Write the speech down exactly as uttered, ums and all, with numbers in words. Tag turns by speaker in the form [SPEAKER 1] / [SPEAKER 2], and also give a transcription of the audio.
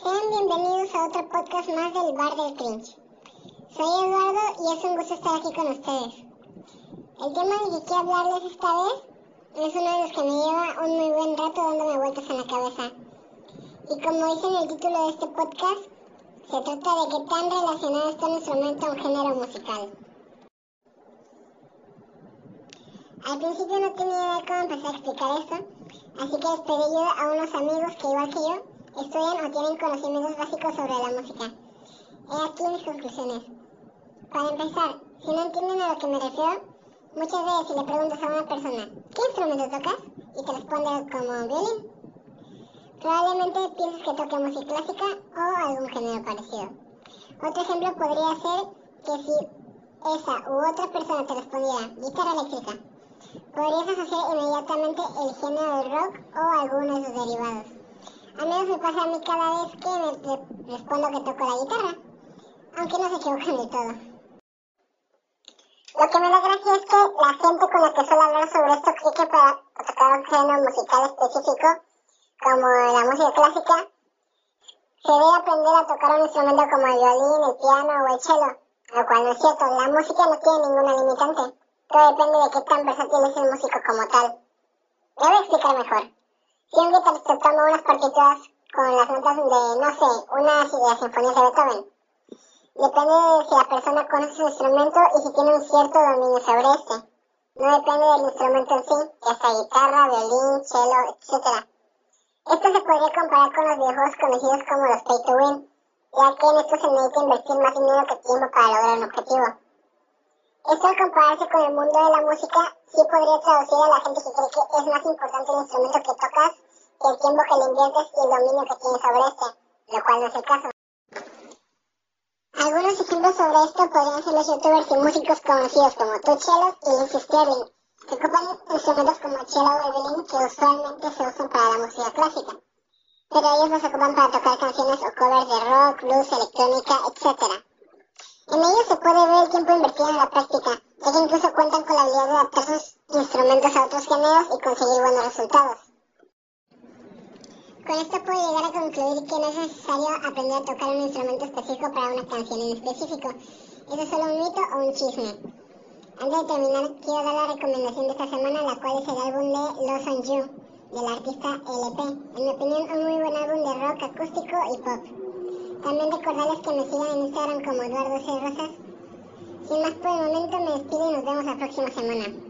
[SPEAKER 1] Sean bienvenidos a otro podcast más del Bar del Cringe. Soy Eduardo y es un gusto estar aquí con ustedes. El tema del que quiero hablarles esta vez es uno de los que me lleva un muy buen rato dándome vueltas en la cabeza. Y como dice en el título de este podcast, se trata de qué tan relacionado está un instrumento a un género musical. Al principio no tenía idea de cómo empezar a explicar esto, así que les pedí ayuda a unos amigos que, igual que yo, estudian o tienen conocimientos básicos sobre la música. He aquí mis conclusiones. Para empezar, si no entienden a lo que me refiero, muchas veces si le preguntas a una persona ¿qué instrumento tocas? Y te responde como violín, probablemente pienses que toque música clásica o algún género parecido. Otro ejemplo podría ser que si esa u otra persona te respondiera guitarra eléctrica, podrías asociar inmediatamente el género del rock o alguno de sus derivados. Al menos me pasa a mí cada vez que me re- respondo que toco la guitarra, aunque no se equivocan del todo. Lo que me da gracia es que la gente con la que suelo hablar sobre esto cree que para tocar un género musical específico, como la música clásica, se debe aprender a tocar un instrumento como el violín, el piano o el cello, lo cual no es cierto. La música no tiene ninguna limitante, todo depende de qué tan versátil es el músico como tal. Le voy a explicar mejor. Si un guitarrista toma unas partituras con las notas de, no sé, una de las sinfonías de Beethoven, depende de si la persona conoce su instrumento y si tiene un cierto dominio sobre este. No depende del instrumento en sí, ya sea guitarra, violín, cello, etcétera. Esto se podría comparar con los videojuegos conocidos como los Pay to Win, ya que en estos se necesita invertir más dinero que tiempo para lograr un objetivo. Esto, al compararse con el mundo de la música, sí podría traducir a la gente que cree que es más importante el instrumento que tocas que el tiempo que le inviertes y el dominio que tienes sobre este, lo cual no es el caso. Algunos ejemplos sobre esto podrían ser los youtubers y músicos conocidos como Tuchelo y Lindsey Sterling, que ocupan instrumentos como el cello o el violín que usualmente se usan para la música clásica, pero ellos los ocupan para tocar canciones o covers de rock, blues, electrónica, etcétera. En ellos se puede ver el tiempo invertido en la práctica, ya que incluso cuentan con la habilidad de adaptar sus instrumentos a otros géneros y conseguir buenos resultados. Con esto puedo llegar a concluir que no es necesario aprender a tocar un instrumento específico para una canción en específico. ¿Eso es solo un mito o un chisme? Antes de terminar, quiero dar la recomendación de esta semana, la cual es el álbum de Lost on You, del artista L P. En mi opinión, un muy buen álbum de rock acústico y pop. También recordarles que me sigan en Instagram como Eduardo C. Rosas. Sin más por el momento, me despido y nos vemos la próxima semana.